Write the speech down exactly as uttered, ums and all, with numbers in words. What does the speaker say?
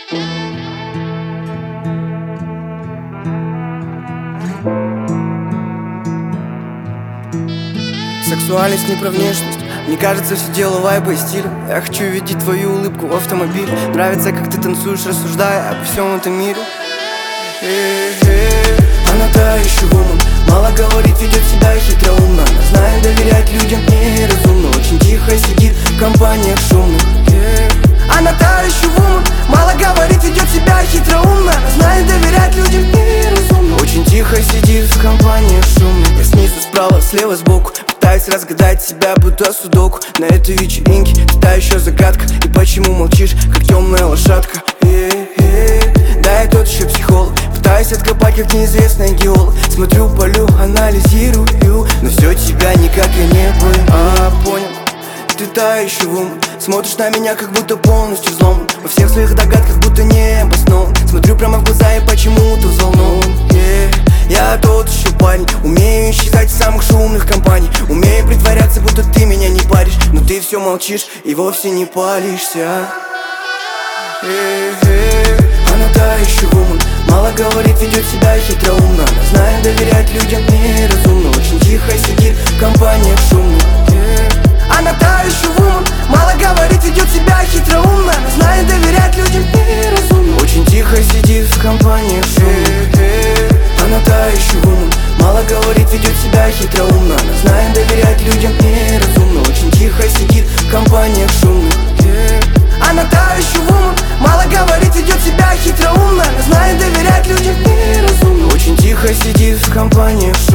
Сексуальность не про внешность. Мне кажется, все дело вайба и стиля. Я хочу видеть твою улыбку в автомобиле. Нравится, как ты танцуешь, рассуждая обо всем этом мире. Она та еще вумен, мало говорит, ведет себя хитроумно. Она знает доверять людям неразумно, очень тихо сидит в компаниях шумных. Она та еще вумен, мало говорит, ведет себя хитроумно. Она знает доверять людям неразумно, очень тихо сидит в компаниях шумных. Я снизу, справа, слева, сбоку пытаюсь разгадать себя, будто судоку. На этой вечеринке ты та еще загадка. И почему молчишь, как темная лошадка? Да, я тот еще психолог. Пытаюсь откопать, как неизвестный геолог. Смотрю, полю, анализирую, но все тебя никак я не понял. А, понял, ты та еще вумен. Смотришь на меня, как будто полностью взломан. Во всех своих догадках, будто не обоснован. Смотрю прямо в глаза и почему-то взволнован. yeah. Я тот еще парень, умею исчезать из самых шумных компаний. Умею притворяться, будто ты меня не паришь, но ты все молчишь и вовсе не палишься. Она та еще вумен, мало говорит, ведет себя хитроумно. Она знает доверять людям неразумно, очень тихо сидит в компаниях шумных. Она та еще вумен, мало говорит, ведет себя хитроумно. Она знает доверять людям неразумно, очень тихо сидит в компаниях шумных. Она та еще вумен, мало говорит, ведет себя хитроумно. Она знает доверять людям неразумно, очень тихо сидит в компаниях шумных. Она та еще вумен, мало говорит, ведет себя хитроумно. Она знает доверять людям неразумно, очень тихо сидит в компаниях